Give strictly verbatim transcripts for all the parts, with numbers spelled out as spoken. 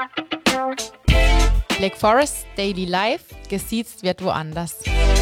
Black Forest Daily Life, gesiezt wird woanders.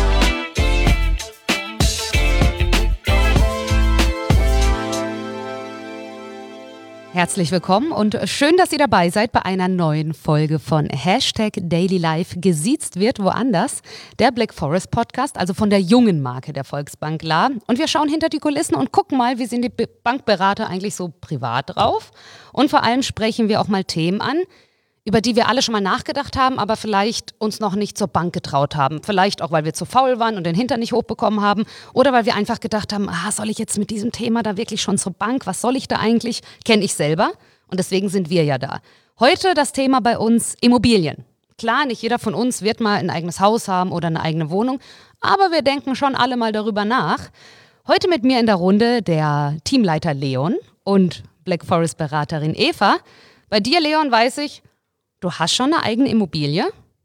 Herzlich willkommen und schön, dass ihr dabei seid bei einer neuen Folge von Hashtag Daily Life, gesiezt wird woanders, der Black Forest Podcast, also von der jungen Marke der Volksbank La. Und wir schauen hinter die Kulissen und gucken mal, wie sind die Bankberater eigentlich so privat drauf. Und vor allem sprechen wir auch mal Themen an, über die wir alle schon mal nachgedacht haben, aber vielleicht uns noch nicht zur Bank getraut haben. Vielleicht auch, weil wir zu faul waren und den Hintern nicht hochbekommen haben oder weil wir einfach gedacht haben, ah, soll ich jetzt mit diesem Thema da wirklich schon zur Bank? Was soll ich da eigentlich? Kenne ich selber und deswegen sind wir ja da. Heute das Thema bei uns Immobilien. Klar, nicht jeder von uns wird mal ein eigenes Haus haben oder eine eigene Wohnung, aber wir denken schon alle mal darüber nach. Heute mit mir in der Runde der Teamleiter Leon und Black Forest Beraterin Eva. Bei dir, Leon, weiß ich, du hast schon eine eigene Immobilie.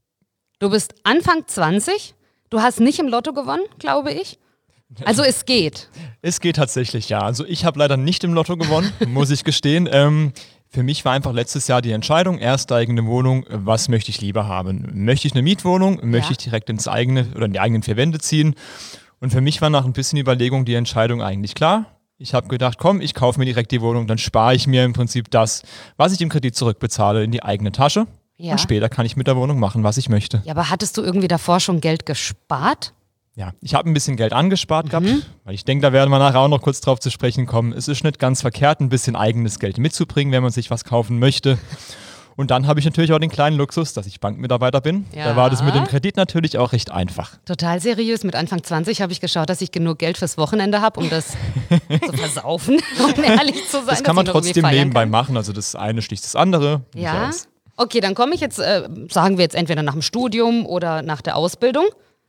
Du bist Anfang zwanzig. Du hast nicht im Lotto gewonnen, glaube ich. Also es geht. Es geht tatsächlich, ja. Also ich habe leider nicht im Lotto gewonnen, muss ich gestehen. Ähm, für mich war einfach letztes Jahr die Entscheidung, erste eigene Wohnung, was möchte ich lieber haben? Möchte ich eine Mietwohnung? Möchte ja. ich direkt ins eigene oder in die eigenen vier Wände ziehen? Und für mich war nach ein bisschen Überlegung die Entscheidung eigentlich klar. Ich habe gedacht, komm, ich kaufe mir direkt die Wohnung, dann spare ich mir im Prinzip das, was ich im Kredit zurückbezahle, in die eigene Tasche. Ja. Und später kann ich mit der Wohnung machen, was ich möchte. Ja, aber hattest du irgendwie davor schon Geld gespart? Ja, ich habe ein bisschen Geld angespart mhm. gehabt, weil ich denke, da werden wir nachher auch noch kurz drauf zu sprechen kommen. Es ist nicht ganz verkehrt, ein bisschen eigenes Geld mitzubringen, wenn man sich was kaufen möchte. Und dann habe ich natürlich auch den kleinen Luxus, dass ich Bankmitarbeiter bin. Ja. Da war das mit dem Kredit natürlich auch recht einfach. Total seriös. Mit Anfang zwanzig habe ich geschaut, dass ich genug Geld fürs Wochenende habe, um das zu versaufen, um ehrlich zu sein. Das kann man trotzdem nebenbei machen. Also das eine sticht das andere. Ja. Okay, dann komme ich jetzt, äh, sagen wir jetzt entweder nach dem Studium oder nach der Ausbildung,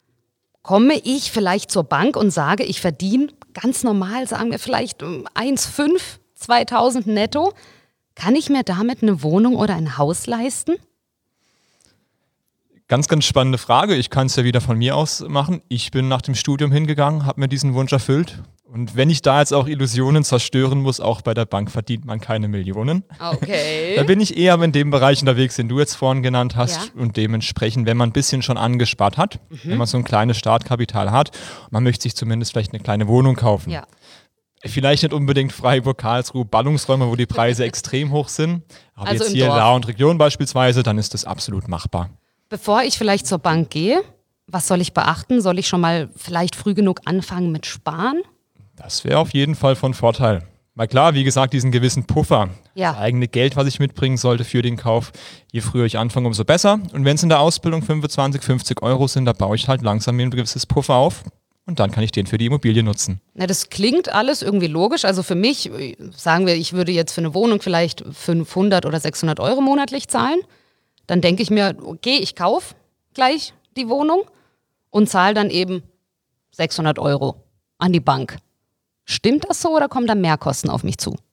komme ich vielleicht zur Bank und sage, ich verdiene ganz normal, sagen wir vielleicht eins Komma fünf, zweitausend netto. Kann ich mir damit eine Wohnung oder ein Haus leisten? Ganz, ganz spannende Frage. Ich kann es ja wieder von mir aus machen. Ich bin nach dem Studium hingegangen, habe mir diesen Wunsch erfüllt. Und wenn ich da jetzt auch Illusionen zerstören muss, auch bei der Bank verdient man keine Millionen. Okay. Da bin ich eher in dem Bereich unterwegs, den du jetzt vorhin genannt hast. Ja. Und dementsprechend, wenn man ein bisschen schon angespart hat, mhm. wenn man so ein kleines Startkapital hat, man möchte sich zumindest vielleicht eine kleine Wohnung kaufen. Ja. Vielleicht nicht unbedingt Freiburg, Karlsruhe, Ballungsräume, wo die Preise extrem hoch sind. Aber also jetzt hier Dorf. La und Region beispielsweise, dann ist das absolut machbar. Bevor ich vielleicht zur Bank gehe, was soll ich beachten? Soll ich schon mal vielleicht früh genug anfangen mit Sparen? Das wäre auf jeden Fall von Vorteil. Weil klar, wie gesagt, diesen gewissen Puffer, ja. das eigene Geld, was ich mitbringen sollte für den Kauf, je früher ich anfange, umso besser. Und wenn es in der Ausbildung fünfundzwanzig, fünfzig Euro sind, da baue ich halt langsam mir ein gewisses Puffer auf. Und dann kann ich den für die Immobilie nutzen. Na, das klingt alles irgendwie logisch. Also für mich, sagen wir, ich würde jetzt für eine Wohnung vielleicht fünfhundert oder sechshundert Euro monatlich zahlen. Dann denke ich mir, okay, ich kaufe gleich die Wohnung und zahle dann eben sechshundert Euro an die Bank. Stimmt das so oder kommen da Mehrkosten auf mich zu?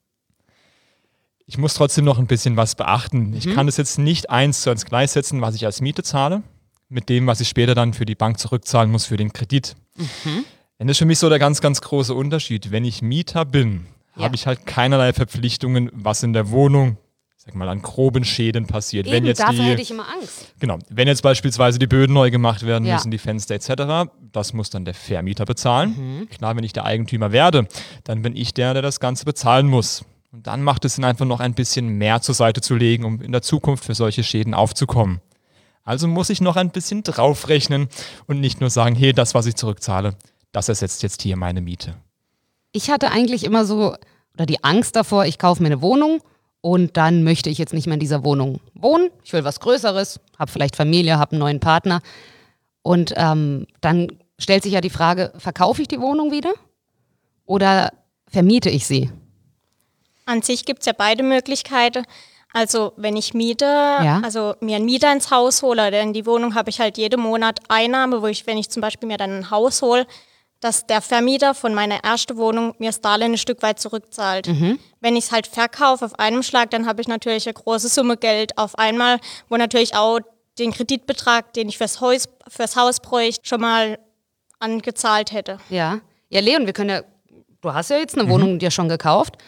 Ich muss trotzdem noch ein bisschen was beachten. Mhm. Ich kann das jetzt nicht eins zu eins gleichsetzen, was ich als Miete zahle, mit dem, was ich später dann für die Bank zurückzahlen muss für den Kredit. Mhm. Das ist für mich so der ganz, ganz große Unterschied. Wenn ich Mieter bin, ja. habe ich halt keinerlei Verpflichtungen, was in der Wohnung, sag mal, an groben Schäden passiert. Eben, wenn jetzt dafür die, hätte ich immer Angst. Genau, wenn jetzt beispielsweise die Böden neu gemacht werden ja. müssen, die Fenster et cetera, das muss dann der Vermieter bezahlen. Mhm. Klar, wenn ich der Eigentümer werde, dann bin ich der, der das Ganze bezahlen muss. Und dann macht es Sinn, einfach noch ein bisschen mehr zur Seite zu legen, um in der Zukunft für solche Schäden aufzukommen. Also muss ich noch ein bisschen draufrechnen und nicht nur sagen, hey, das, was ich zurückzahle, das ersetzt jetzt hier meine Miete. Ich hatte eigentlich immer so, oder die Angst davor, ich kaufe mir eine Wohnung und dann möchte ich jetzt nicht mehr in dieser Wohnung wohnen. Ich will was Größeres, habe vielleicht Familie, habe einen neuen Partner. Und ähm, dann stellt sich ja die Frage, verkaufe ich die Wohnung wieder oder vermiete ich sie? An sich gibt es ja beide Möglichkeiten. Also wenn ich miete, ja. also mir einen Mieter ins Haus hole, denn in die Wohnung habe ich halt jeden Monat Einnahme, wo ich, wenn ich zum Beispiel mir dann ein Haus hole, dass der Vermieter von meiner ersten Wohnung mir das Darlehen ein Stück weit zurückzahlt. Mhm. Wenn ich es halt verkaufe auf einem Schlag, dann habe ich natürlich eine große Summe Geld auf einmal, wo natürlich auch den Kreditbetrag, den ich fürs Haus, fürs Haus bräuchte, schon mal angezahlt hätte. Ja, ja, Leon, wir können ja, du hast ja jetzt eine mhm. Wohnung dir schon gekauft.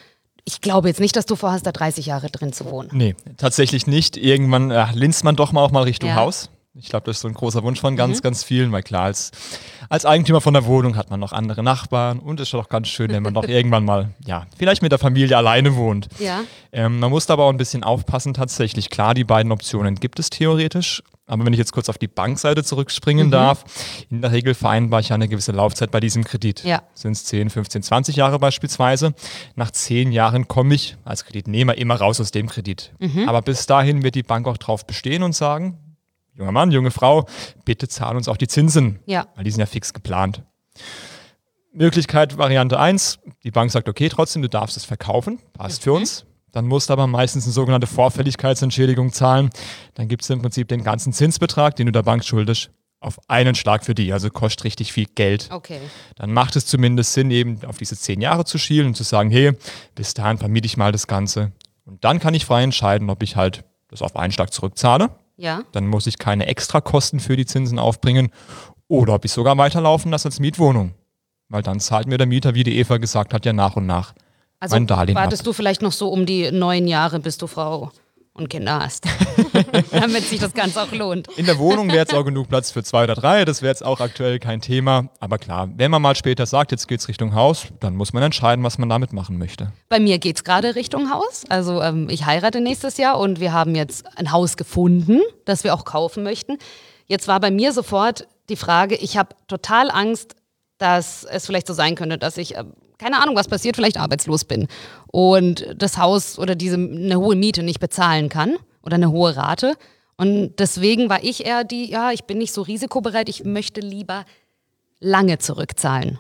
Ich glaube jetzt nicht, dass du vorhast, da dreißig Jahre drin zu wohnen. Nee, tatsächlich nicht. Irgendwann äh, linst man doch mal auch mal Richtung ja. Haus. Ich glaube, das ist so ein großer Wunsch von ganz, mhm. ganz vielen, weil klar, als, als Eigentümer von der Wohnung hat man noch andere Nachbarn und es ist doch ganz schön, wenn man doch irgendwann mal, ja, vielleicht mit der Familie alleine wohnt. Ja. Ähm, man muss da aber auch ein bisschen aufpassen tatsächlich. Klar, die beiden Optionen gibt es theoretisch, aber wenn ich jetzt kurz auf die Bankseite zurückspringen mhm. darf, in der Regel vereinbare ich ja eine gewisse Laufzeit bei diesem Kredit. Ja. Sind es zehn, fünfzehn, zwanzig Jahre beispielsweise. Nach zehn Jahren komme ich als Kreditnehmer immer raus aus dem Kredit. Mhm. Aber bis dahin wird die Bank auch drauf bestehen und sagen, junger Mann, junge Frau, bitte zahl uns auch die Zinsen, ja. weil die sind ja fix geplant. Möglichkeit Variante eins, die Bank sagt, okay, trotzdem, du darfst es verkaufen, passt für uns. Dann musst du aber meistens eine sogenannte Vorfälligkeitsentschädigung zahlen. Dann gibt es im Prinzip den ganzen Zinsbetrag, den du der Bank schuldest, auf einen Schlag für die, also kostet richtig viel Geld. Okay. Dann macht es zumindest Sinn, eben auf diese zehn Jahre zu schielen und zu sagen, hey, bis dahin vermiete ich mal das Ganze. Und dann kann ich frei entscheiden, ob ich halt das auf einen Schlag zurückzahle. Ja. Dann muss ich keine Extrakosten für die Zinsen aufbringen oder ob ich sogar weiterlaufen lasse als Mietwohnung. Weil dann zahlt mir der Mieter, wie die Eva gesagt hat, ja nach und nach also mein Darlehen wartest ab. du vielleicht noch so um die neun Jahre, bis du Frau und Kinder hast, damit sich das Ganze auch lohnt. In der Wohnung wäre jetzt auch genug Platz für zwei oder drei, das wäre jetzt auch aktuell kein Thema. Aber klar, wenn man mal später sagt, jetzt geht's Richtung Haus, dann muss man entscheiden, was man damit machen möchte. Bei mir geht's gerade Richtung Haus. Also ähm, ich heirate nächstes Jahr und wir haben jetzt ein Haus gefunden, das wir auch kaufen möchten. Jetzt war bei mir sofort die Frage, ich habe total Angst, dass es vielleicht so sein könnte, dass ich, äh, keine Ahnung, was passiert, vielleicht arbeitslos bin und das Haus oder diese eine hohe Miete nicht bezahlen kann oder eine hohe Rate. Und deswegen war ich eher die, ja, ich bin nicht so risikobereit, ich möchte lieber lange zurückzahlen.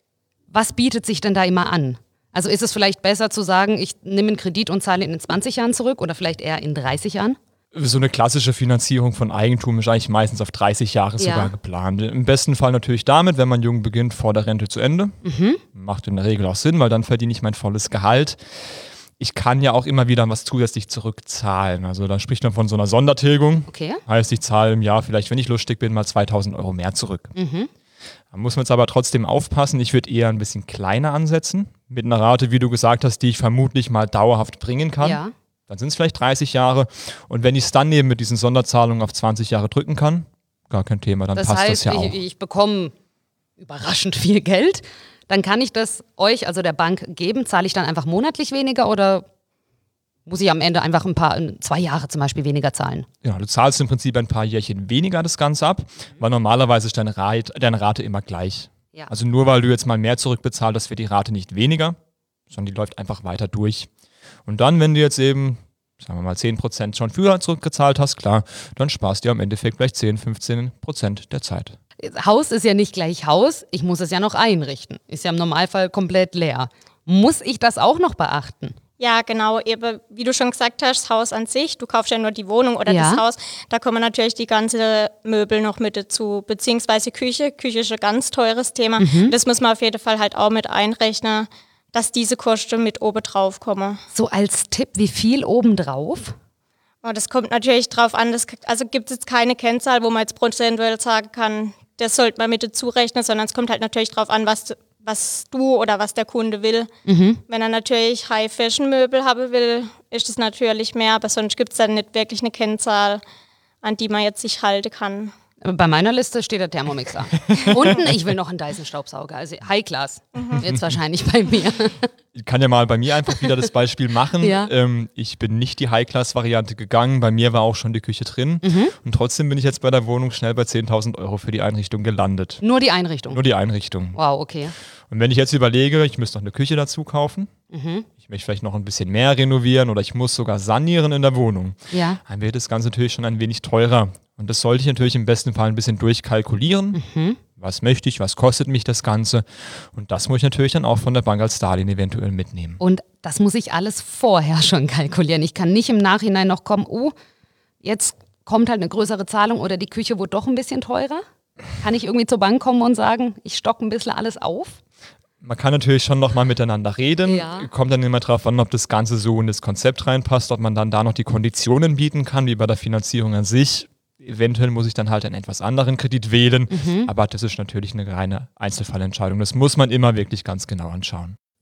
Was bietet sich denn da immer an? Also ist es vielleicht besser zu sagen, ich nehme einen Kredit und zahle ihn in zwanzig Jahren zurück oder vielleicht eher in dreißig Jahren? So eine klassische Finanzierung von Eigentum ist eigentlich meistens auf dreißig Jahre ja. sogar geplant. Im besten Fall natürlich damit, wenn man jung beginnt, vor der Rente zu Ende. Mhm. Macht in der Regel auch Sinn, weil dann verdiene ich mein volles Gehalt. Ich kann ja auch immer wieder was zusätzlich zurückzahlen. Also da spricht man von so einer Sondertilgung. Okay. Heißt, ich zahle im Jahr vielleicht, wenn ich lustig bin, mal zweitausend Euro mehr zurück. Mhm. Da muss man jetzt aber trotzdem aufpassen. Ich würde eher ein bisschen kleiner ansetzen. Mit einer Rate, wie du gesagt hast, die ich vermutlich mal dauerhaft bringen kann. Ja. Dann sind es vielleicht dreißig Jahre. Und wenn ich es dann eben mit diesen Sonderzahlungen auf zwanzig Jahre drücken kann, gar kein Thema, dann das passt heißt, das ja ich, auch. ich bekomme überraschend viel Geld. Dann kann ich das euch, also der Bank, geben. Zahle ich dann einfach monatlich weniger oder muss ich am Ende einfach ein paar, zwei Jahre zum Beispiel weniger zahlen? Ja, du zahlst im Prinzip ein paar Jährchen weniger das Ganze ab, weil normalerweise ist deine Rate, deine Rate immer gleich. Ja. Also nur weil du jetzt mal mehr zurückbezahlst, das wird die Rate nicht weniger, sondern die läuft einfach weiter durch. Und dann, wenn du jetzt eben, sagen wir mal, zehn Prozent schon früher zurückgezahlt hast, klar, dann sparst du am Endeffekt vielleicht zehn, fünfzehn Prozent der Zeit. Haus ist ja nicht gleich Haus, ich muss es ja noch einrichten. Ist ja im Normalfall komplett leer. Muss ich das auch noch beachten? Ja, genau, eben, wie du schon gesagt hast, das Haus an sich, du kaufst ja nur die Wohnung oder ja. das Haus, da kommen natürlich die ganzen Möbel noch mit dazu, beziehungsweise Küche. Küche ist ein ganz teures Thema. Mhm. Das muss man auf jeden Fall halt auch mit einrechnen, dass diese Kosten mit oben drauf kommen. So als Tipp, wie viel obendrauf? Oh, das kommt natürlich drauf an, das, also gibt es jetzt keine Kennzahl, wo man jetzt prozentuell sagen kann, das sollte man mit dazu rechnen, sondern es kommt halt natürlich drauf an, was, was du oder was der Kunde will. Mhm. Wenn er natürlich High-Fashion-Möbel haben will, ist es natürlich mehr, aber sonst gibt es dann nicht wirklich eine Kennzahl, an die man jetzt sich halten kann. Bei meiner Liste steht der Thermomixer. Unten, ich will noch einen Dyson-Staubsauger, also High-Class. Mhm. Jetzt wahrscheinlich bei mir. Ich kann ja mal bei mir einfach wieder das Beispiel machen. Ja. Ähm, ich bin nicht die High-Class-Variante gegangen, bei mir war auch schon die Küche drin. Mhm. Und trotzdem bin ich jetzt bei der Wohnung schnell bei zehntausend Euro für die Einrichtung gelandet. Nur die Einrichtung? Nur die Einrichtung. Wow, okay. Und wenn ich jetzt überlege, ich müsste noch eine Küche dazu kaufen, mhm. ich möchte vielleicht noch ein bisschen mehr renovieren oder ich muss sogar sanieren in der Wohnung, ja. dann wird das Ganze natürlich schon ein wenig teurer. Und das sollte ich natürlich im besten Fall ein bisschen durchkalkulieren. Mhm. Was möchte ich, was kostet mich das Ganze? Und das muss ich natürlich dann auch von der Bank als Darlehen eventuell mitnehmen. Und das muss ich alles vorher schon kalkulieren. Ich kann nicht im Nachhinein noch kommen, oh, jetzt kommt halt eine größere Zahlung oder die Küche wurde doch ein bisschen teurer. Kann ich irgendwie zur Bank kommen und sagen, ich stocke ein bisschen alles auf? Man kann natürlich schon nochmal miteinander reden. Ja. Kommt dann immer drauf an, ob das Ganze so in das Konzept reinpasst, ob man dann da noch die Konditionen bieten kann, wie bei der Finanzierung an sich. Eventuell muss ich dann halt einen etwas anderen Kredit wählen, mhm. aber das ist natürlich eine reine Einzelfallentscheidung. Das muss man immer wirklich ganz genau anschauen.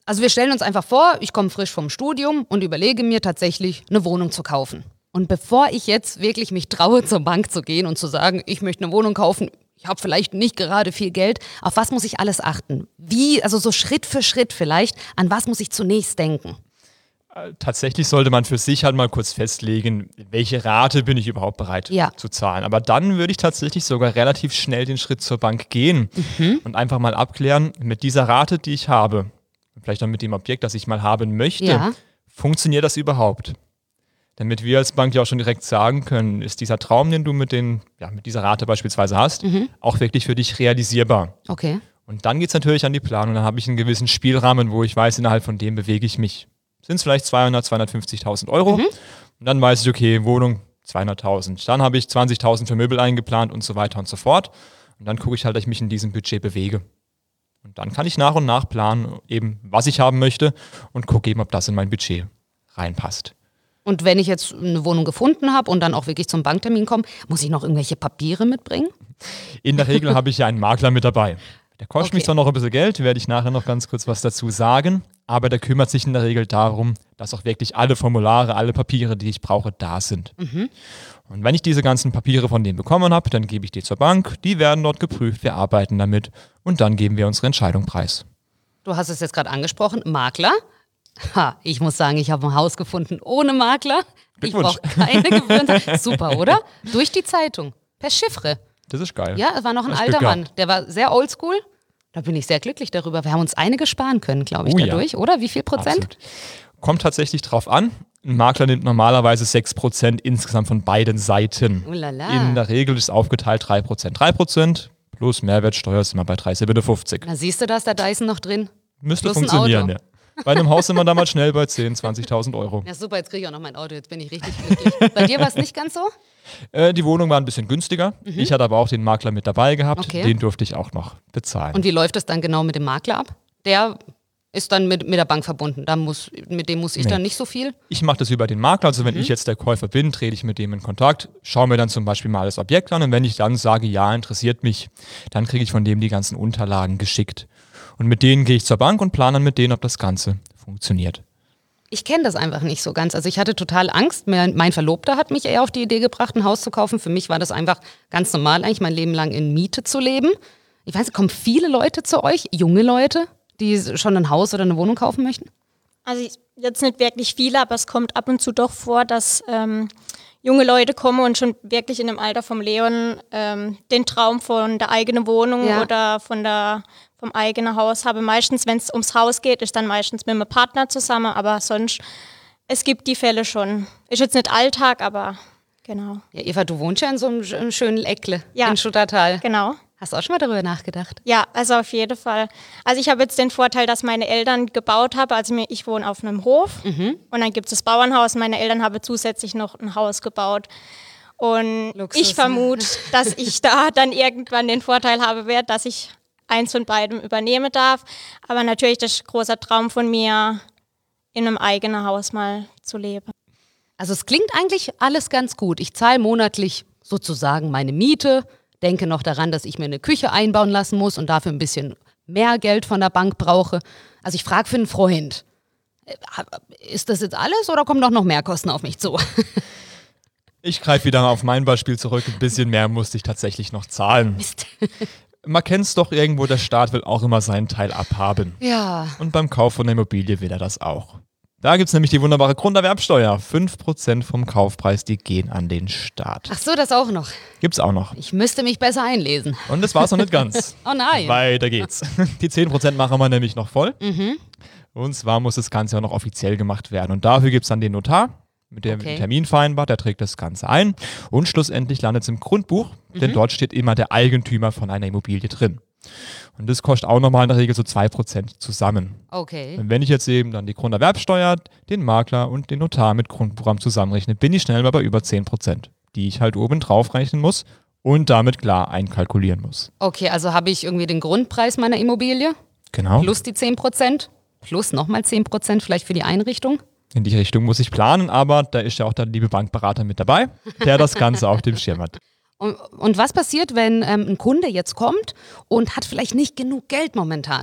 Also wir stellen uns einfach vor, ich komme frisch vom Studium und überlege mir tatsächlich, eine Wohnung zu kaufen. Und bevor ich jetzt wirklich mich traue, zur Bank zu gehen und zu sagen, ich möchte eine Wohnung kaufen, ich habe vielleicht nicht gerade viel Geld, auf was muss ich alles achten? Wie, also so Schritt für Schritt vielleicht, an was muss ich zunächst denken? Tatsächlich sollte man für sich halt mal kurz festlegen, welche Rate bin ich überhaupt bereit ja. zu zahlen. Aber dann würde ich tatsächlich sogar relativ schnell den Schritt zur Bank gehen mhm. und einfach mal abklären, mit dieser Rate, die ich habe, vielleicht auch mit dem Objekt, das ich mal haben möchte, ja. funktioniert das überhaupt? Damit wir als Bank ja auch schon direkt sagen können, ist dieser Traum, den du mit, den, ja, mit dieser Rate beispielsweise hast, mhm. auch wirklich für dich realisierbar. Okay. Und dann geht es natürlich an die Planung. Dann habe ich einen gewissen Spielrahmen, wo ich weiß, innerhalb von dem bewege ich mich. Sind es vielleicht zweihundert, zweihundertfünfzigtausend Euro. Mhm. Und dann weiß ich, okay, Wohnung zweihunderttausend. Dann habe ich zwanzigtausend für Möbel eingeplant und so weiter und so fort. Und dann gucke ich halt, dass ich mich in diesem Budget bewege. Und dann kann ich nach und nach planen, eben was ich haben möchte und gucke eben, ob das in mein Budget reinpasst. Und wenn ich jetzt eine Wohnung gefunden habe und dann auch wirklich zum Banktermin komme, muss ich noch irgendwelche Papiere mitbringen? In der Regel habe ich ja einen Makler mit dabei. Der kostet okay. mich zwar noch ein bisschen Geld, werde ich nachher noch ganz kurz was dazu sagen, aber der kümmert sich in der Regel darum, dass auch wirklich alle Formulare, alle Papiere, die ich brauche, da sind. Mhm. Und wenn ich diese ganzen Papiere von denen bekommen habe, dann gebe ich die zur Bank, die werden dort geprüft, wir arbeiten damit und dann geben wir unsere Entscheidung preis. Du hast es jetzt gerade angesprochen, Makler. Ha, ich muss sagen, ich habe ein Haus gefunden ohne Makler. Ich brauche keine Gebühren. Super, oder? Durch die Zeitung, per Chiffre. Das ist geil. Ja, es war noch ein alter Mann, der war sehr oldschool. Da bin ich sehr glücklich darüber. Wir haben uns einige sparen können, glaube ich, oh, dadurch, ja. oder? Wie viel Prozent? Absolut. Kommt tatsächlich drauf an. Ein Makler nimmt normalerweise sechs Prozent insgesamt von beiden Seiten. Uhlala. In der Regel ist es aufgeteilt drei Prozent. drei Prozent plus Mehrwertsteuer sind wir bei drei Komma fünfzig. Na siehst du, da ist der Dyson noch drin. Müsste plus funktionieren, ja. Bei einem Haus sind wir damals schnell bei zehntausend, zwanzigtausend Euro. Ja super, jetzt kriege ich auch noch mein Auto, jetzt bin ich richtig glücklich. Bei dir war es nicht ganz so? Äh, die Wohnung war ein bisschen günstiger. Mhm. Ich hatte aber auch den Makler mit dabei gehabt. Okay. Den durfte ich auch noch bezahlen. Und wie läuft es dann genau mit dem Makler ab? Der ist dann mit, mit der Bank verbunden. Da muss, mit dem muss ich nee. dann nicht so viel? Ich mache das über den Makler. Also wenn mhm. ich jetzt der Käufer bin, trete ich mit dem in Kontakt, schaue mir dann zum Beispiel mal das Objekt an. Und wenn ich dann sage, ja, interessiert mich, dann kriege ich von dem die ganzen Unterlagen geschickt. Und mit denen gehe ich zur Bank und plane dann mit denen, ob das Ganze funktioniert. Ich kenne das einfach nicht so ganz. Also ich hatte total Angst. Mein Verlobter hat mich eher auf die Idee gebracht, ein Haus zu kaufen. Für mich war das einfach ganz normal, eigentlich mein Leben lang in Miete zu leben. Ich weiß nicht, kommen viele Leute zu euch, junge Leute, die schon ein Haus oder eine Wohnung kaufen möchten? Also jetzt nicht wirklich viele, aber es kommt ab und zu doch vor, dass ähm, junge Leute kommen und schon wirklich in dem Alter vom Leon ähm, den Traum von der eigenen Wohnung ja. oder von der vom eigenen Haus habe. Meistens, wenn es ums Haus geht, ist dann meistens mit einem Partner zusammen, aber sonst, es gibt die Fälle schon. Ist jetzt nicht Alltag, aber genau. Ja, Eva, du wohnst ja in so einem schönen Eckle ja, in Schuttertal. Genau. Hast du auch schon mal darüber nachgedacht? Ja, also auf jeden Fall. Also ich habe jetzt den Vorteil, dass meine Eltern gebaut haben. Also ich wohne auf einem Hof mhm. und dann gibt es das Bauernhaus. Meine Eltern haben zusätzlich noch ein Haus gebaut. Und Luxus, ich vermute, ne? dass ich da dann irgendwann den Vorteil habe werde, dass ich eins von beidem übernehmen darf. Aber natürlich das ist ein großer Traum von mir, in einem eigenen Haus mal zu leben. Also es klingt eigentlich alles ganz gut. Ich zahle monatlich sozusagen meine Miete, denke noch daran, dass ich mir eine Küche einbauen lassen muss und dafür ein bisschen mehr Geld von der Bank brauche. Also ich frage für einen Freund, ist das jetzt alles oder kommen doch noch mehr Kosten auf mich zu? Ich greife wieder auf mein Beispiel zurück. Ein bisschen mehr musste ich tatsächlich noch zahlen. Mist. Man kennt es doch irgendwo, der Staat will auch immer seinen Teil abhaben. Ja. Und beim Kauf von der Immobilie will er das auch. Da gibt es nämlich die wunderbare Grunderwerbsteuer. fünf Prozent vom Kaufpreis, die gehen an den Staat. Ach so, das auch noch. Gibt's auch noch. Ich müsste mich besser einlesen. Und das war's noch nicht ganz. Oh nein. Weiter geht's. Die zehn Prozent machen wir nämlich noch voll. Mhm. Und zwar muss das Ganze auch noch offiziell gemacht werden. Und dafür gibt's dann den Notar, mit dem okay. Termin vereinbart, der trägt das Ganze ein. Und schlussendlich landet es im Grundbuch, mhm. denn dort steht immer der Eigentümer von einer Immobilie drin. Und das kostet auch nochmal in der Regel so zwei Prozent zusammen. Okay. Und wenn ich jetzt eben dann die Grunderwerbsteuer, den Makler und den Notar mit Grundprogramm zusammenrechne, bin ich schnell mal bei über zehn Prozent, die ich halt oben drauf rechnen muss und damit klar einkalkulieren muss. Okay, also habe ich irgendwie den Grundpreis meiner Immobilie? Genau. Plus die zehn Prozent? Plus nochmal zehn Prozent vielleicht für die Einrichtung? In die Richtung muss ich planen, aber da ist ja auch der liebe Bankberater mit dabei, der das Ganze auf dem Schirm hat. Und, und was passiert, wenn ähm, ein Kunde jetzt kommt und hat vielleicht nicht genug Geld momentan?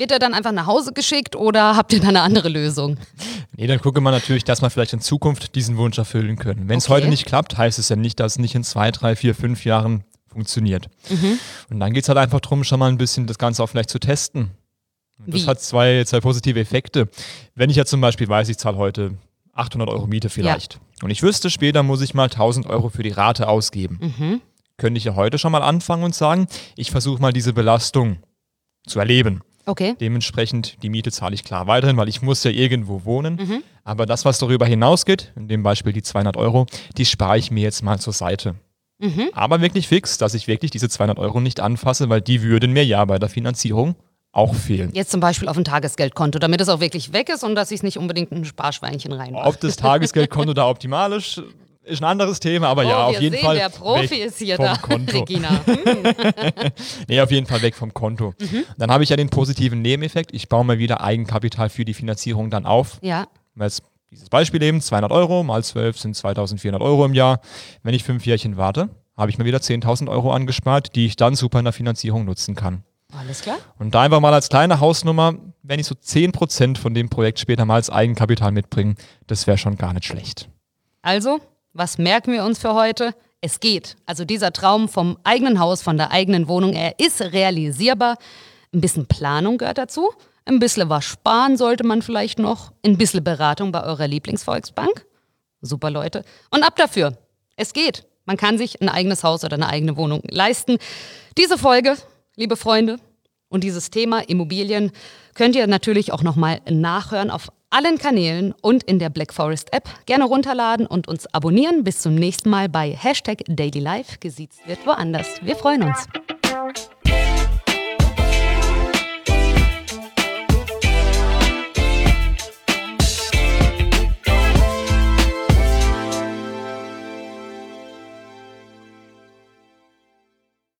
Wird er dann einfach nach Hause geschickt oder habt ihr da eine andere Lösung? Nee, dann gucke man natürlich, dass wir vielleicht in Zukunft diesen Wunsch erfüllen können. Wenn es Okay. heute nicht klappt, heißt es ja nicht, dass es nicht in zwei, drei, vier, fünf Jahren funktioniert. Mhm. Und dann geht es halt einfach darum, schon mal ein bisschen das Ganze auch vielleicht zu testen. Und das Wie? hat zwei, zwei positive Effekte. Wenn ich ja zum Beispiel weiß, ich zahle heute achthundert Euro Miete vielleicht. Und ich wüsste, später muss ich mal tausend Euro für die Rate ausgeben. Mhm. Könnte ich ja heute schon mal anfangen und sagen, ich versuche mal diese Belastung zu erleben. Okay. Dementsprechend, die Miete zahle ich klar weiterhin, weil ich muss ja irgendwo wohnen. Mhm. Aber das, was darüber hinausgeht, in dem Beispiel die zweihundert Euro, die spare ich mir jetzt mal zur Seite. Mhm. Aber wirklich fix, dass ich wirklich diese zweihundert Euro nicht anfasse, weil die würden mir ja bei der Finanzierung auch fehlen. Jetzt zum Beispiel auf ein Tagesgeldkonto, damit es auch wirklich weg ist und dass ich es nicht unbedingt in ein Sparschweinchen reinmache. Ob das Tagesgeldkonto da optimal ist, ist ein anderes Thema, aber oh, ja, auf wir jeden sehen, Fall der Profi weg ist hier vom da, Konto. Regina. Hm. Nee, auf jeden Fall weg vom Konto. Mhm. Dann habe ich ja den positiven Nebeneffekt, ich baue mal wieder Eigenkapital für die Finanzierung dann auf. Ja, Weil jetzt dieses Beispiel eben, zweihundert Euro mal zwölf sind zweitausendvierhundert Euro im Jahr. Wenn ich fünf Jährchen warte, habe ich mir wieder zehntausend Euro angespart, die ich dann super in der Finanzierung nutzen kann. alles klar. Und da einfach mal als kleine Hausnummer, wenn ich so zehn Prozent von dem Projekt später mal als Eigenkapital mitbringe, das wäre schon gar nicht schlecht. Also, was merken wir uns für heute? Es geht. Also dieser Traum vom eigenen Haus, von der eigenen Wohnung, er ist realisierbar. Ein bisschen Planung gehört dazu. Ein bisschen was sparen sollte man vielleicht noch. Ein bisschen Beratung bei eurer Lieblingsvolksbank. Super, Leute. Und ab dafür. Es geht. Man kann sich ein eigenes Haus oder eine eigene Wohnung leisten. Diese Folge, liebe Freunde, und dieses Thema Immobilien könnt ihr natürlich auch nochmal nachhören auf allen Kanälen und in der Black Forest App. Gerne runterladen und uns abonnieren. Bis zum nächsten Mal bei Hashtag Daily Life. Gesiezt wird woanders. Wir freuen uns.